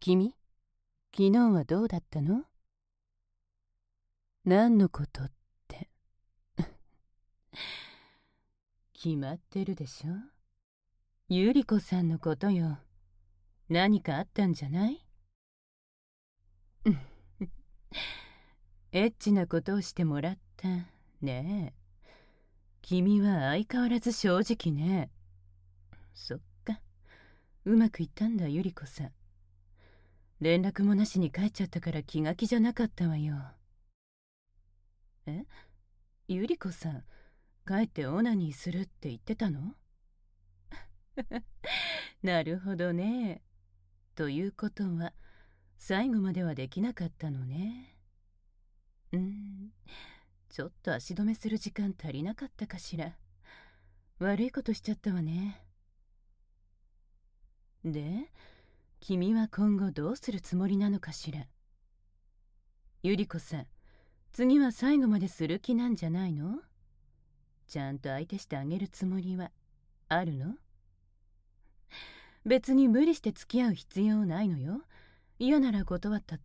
君、昨日はどうだったの？何のことって。決まってるでしょ。ゆり子さんのことよ。何かあったんじゃない？エッチなことをしてもらったねえ。君は相変わらず正直ね。そっか、うまくいったんだゆり子さん。連絡もなしに帰っちゃったから気が気じゃなかったわよ。え？ゆり子さん、帰ってオナニーするって言ってたの？なるほどね。ということは、最後まではできなかったのね。ちょっと足止めする時間足りなかったかしら。悪いことしちゃったわね。で、君は今後どうするつもりなのかしら。ゆり子さん、次は最後までする気なんじゃないの？ちゃんと相手してあげるつもりはあるの？別に無理して付き合う必要ないのよ。嫌なら断ったって。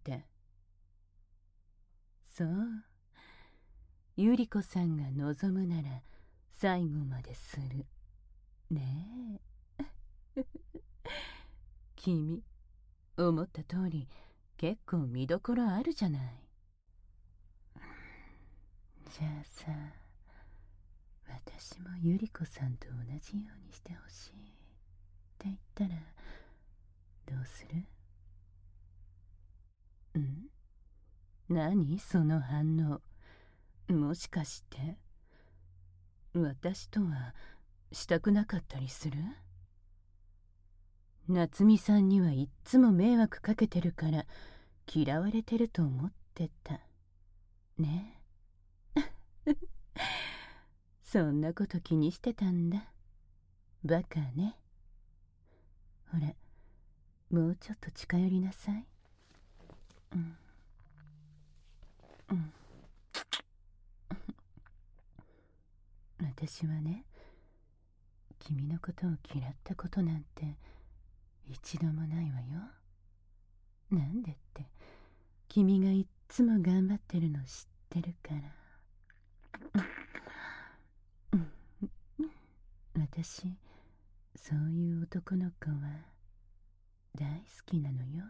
そう。ゆり子さんが望むなら最後までする。ねえ。君、思った通り結構見どころあるじゃない。じゃあさ、私もゆり子さんと同じようにしてほしいって言ったらどうする？何その反応。もしかして私とはしたくなかったりする？夏美さんにはいっつも迷惑かけてるから嫌われてると思ってたね。そんなこと気にしてたんだ。バカね。ほら、もうちょっと近寄りなさい。私はね、君のことを嫌ったことなんて一度もないわよ。なんでって、君がいっつも頑張ってるの知ってるから。私、そういう男の子は大好きなのよ。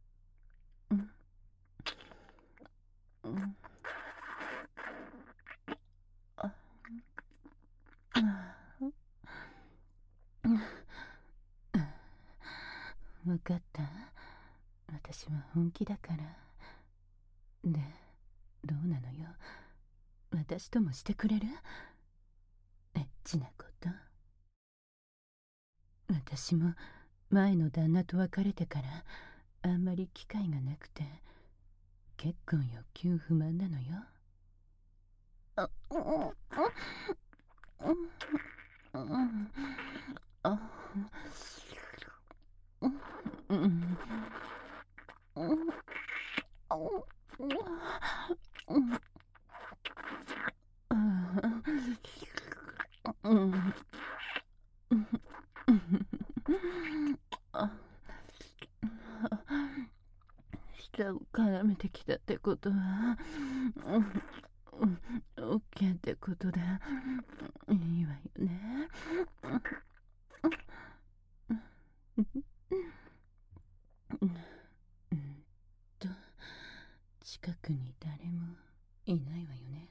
分かった。私は本気だから。で、どうなのよ。私ともしてくれる？エッチなこと。私も前の旦那と別れてからあんまり機会がなくて、結婚欲求不満なのよ。舌を絡めてきたってことはオッケーってことだ。いいわよね。近くに誰もいないわよね。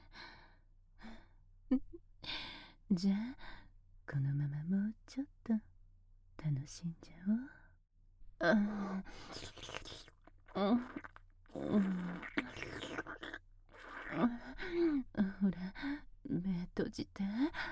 じゃあこのままもうちょっと楽しんじゃおう。ほら、目閉じて。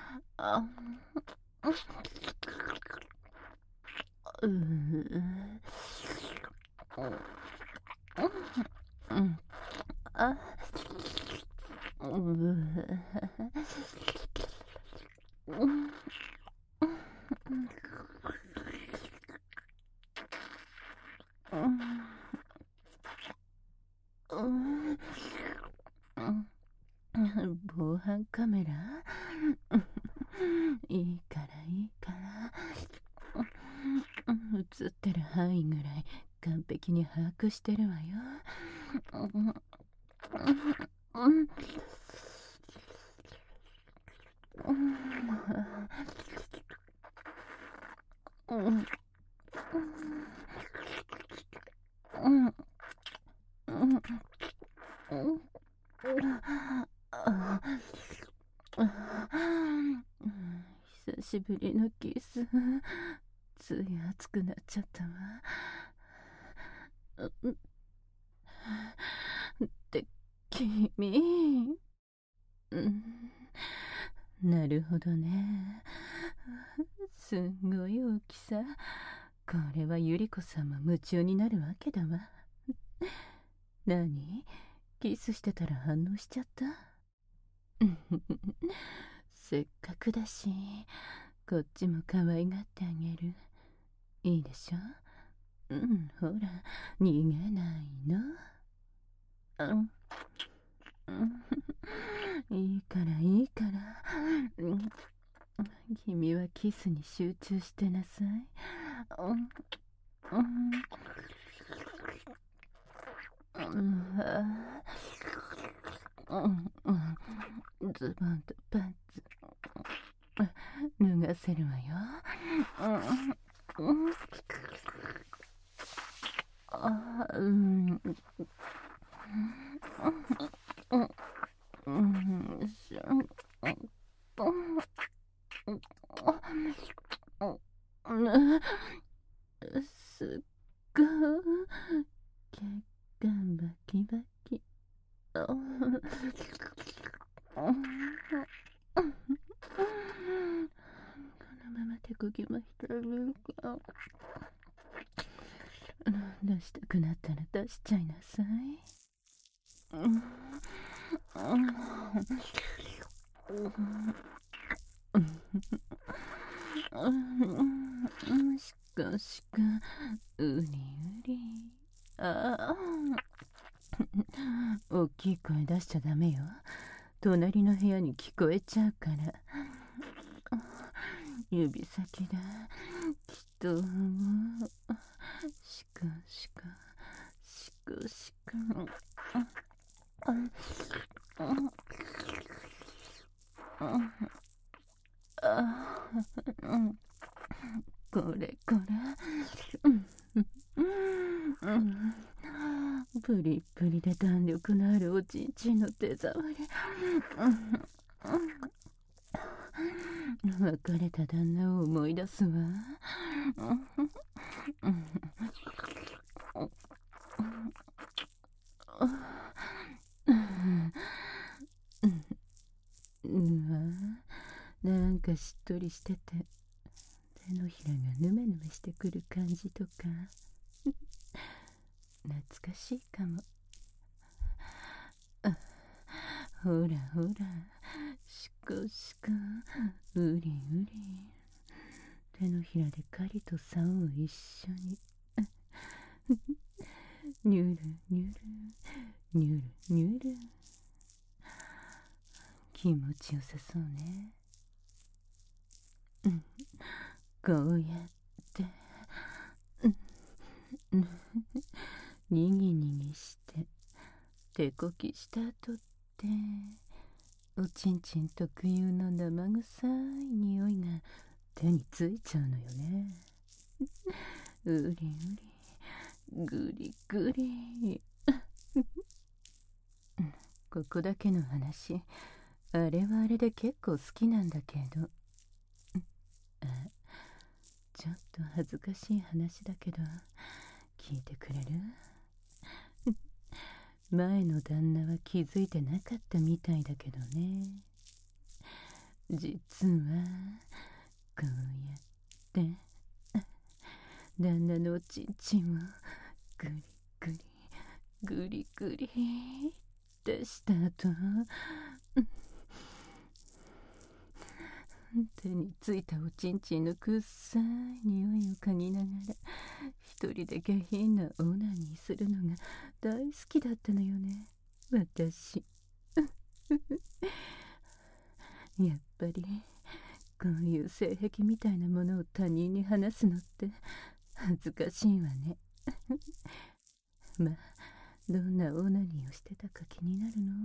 防犯カメラ？いいからいいから、映ってる範囲ぐらい完璧に把握してるわよ。久しぶりのキス、つい熱くなっちゃったわ。って君、なるほどね。すごい大きさ。これはゆり子さんも夢中になるわけだわ。何？キスしてたら反応しちゃった？せっかくだし、こっちも可愛がってあげる。いいでしょ？ほら、逃げないの。いいからいいから。君はキスに集中してなさい。ズボンとパンツ脱がせるわよ。すっごい血管バキバキ。このまま手こぎましてあげるか。出したくなったら出しちゃいなさい。しかしか、うりうり。大きい声出しちゃダメよ。隣の部屋に聞こえちゃうから。指先だ。人をしかしかしかしか。これこれ。プリップリで弾力のあるおちんちんの手触り。別れた旦那を思い出すわ。なんかしっとりしてて、手のひらがヌメヌメしてくる感じとか懐かしいかも。ほらほら、しかしか、うりうり。手のひらで狩りと竿を一緒にニュルニュルニュルニュル。気持ちよさそうね。こうやってにぎにぎして手こきした後っておちんちん特有の生臭い匂いが手についちゃうのよね。うりうりぐりぐり。ここだけの話、あれはあれで結構好きなんだけど。ちょっと恥ずかしい話だけど聞いてくれる？前の旦那は気づいてなかったみたいだけどね。実はこうやって旦那のおちんちんをグリグリグリグリ出した後、手についたおちんちんのくっさい匂いを嗅ぎながら一人で下品なオナニーするのが大好きだったのよね、私。やっぱりこういう性癖みたいなものを他人に話すのって恥ずかしいわね。 まあ、どんなオナニーをしてたか気になるの？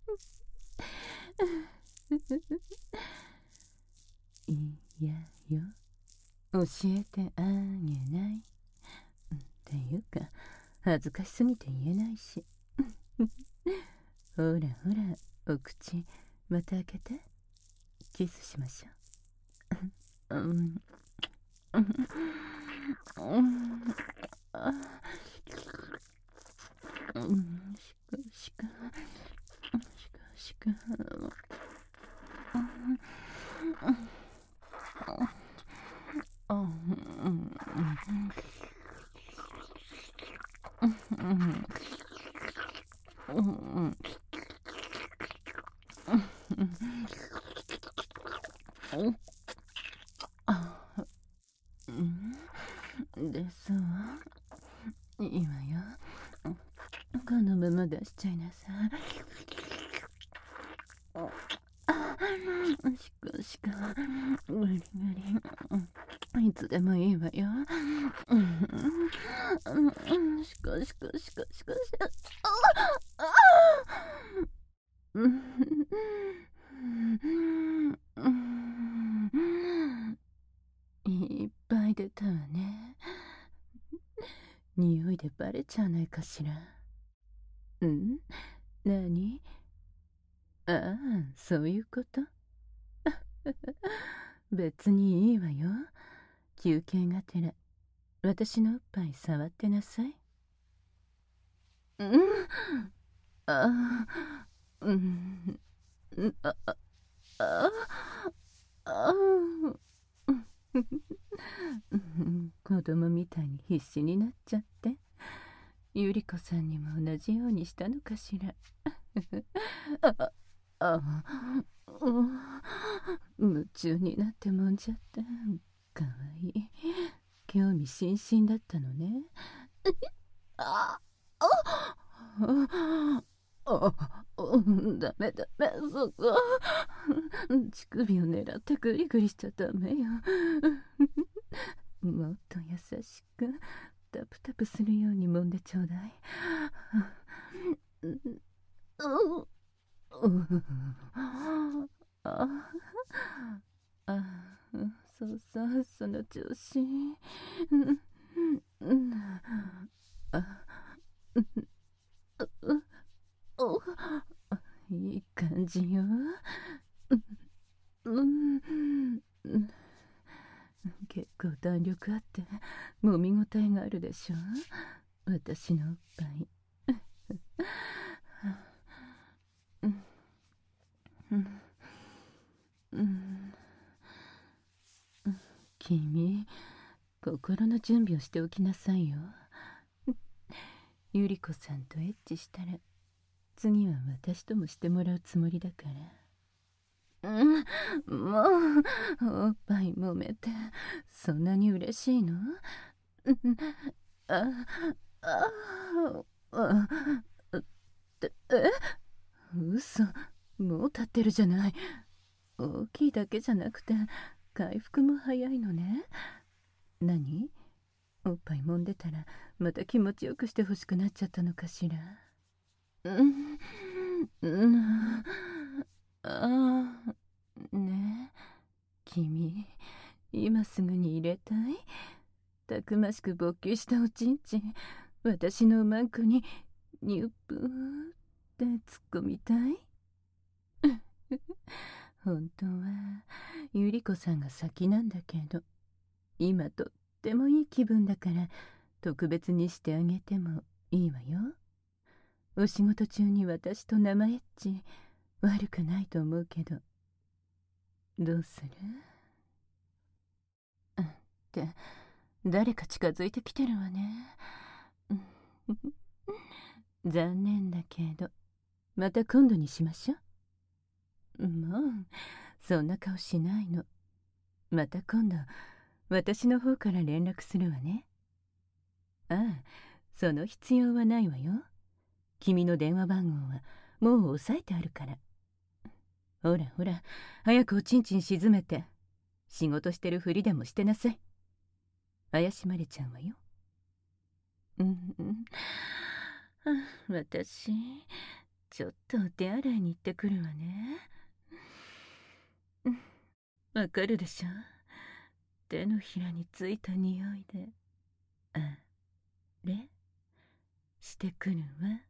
いやよ、教えてあげない。っていうか、恥ずかしすぎて言えないし。ほらほら、お口また開けて。キスしましょう。しかしかですわ。いいわよ。このまま出しちゃいなさい。しか無理無理。いつでもいいわよ。しかいっぱい出たわね。匂いでバレちゃわないかしら。何？ああ、そういうこと？別にいいわよ。休憩がてら私のおっぱい触ってなさい。ああああ子供みたいに必死になっちゃって、ゆり子さんにも同じようにしたのかしら。夢中になってもんじゃった。かわいい。興味津々だったのね。ダメ、そこ。乳首を狙ってグリグリしちゃダメよ。もっと優しくタプタプするように揉んでちょうだい。そうそう、その調子。いい感じよ。結構弾力あって揉み応えがあるでしょ、私のおっぱい。君、心の準備をしておきなさいよ。ゆり子さんとエッチしたら次は私ともしてもらうつもりだから。もうおっぱい揉めてそんなに嬉しいの？嘘、もう立ってるじゃない。大きいだけじゃなくて回復も早いのね。何？おっぱい揉んでたらまた気持ちよくしてほしくなっちゃったのかしら。ねえ、君、今すぐに入れたい？たくましく勃起したおちんちん、私のマンコにニュップーって突っ込みたい？本当はゆり子さんが先なんだけど、今とってもいい気分だから特別にしてあげてもいいわよ。お仕事中に私と生エッチ悪くないと思うけど、どうする？って誰か近づいてきてるわね。残念だけどまた今度にしましょう。もうそんな顔しないの。また今度私の方から連絡するわね。ああ、その必要はないわよ。君の電話番号はもう押さえてあるから。ほらほら、早くおちんちん沈めて仕事してるふりでもしてなさい。怪しまれちゃうわよ。 うんうん。私、ちょっとお手洗いに行ってくるわね。うん、わかるでしょ？手のひらについた匂いで、あれしてくるわ。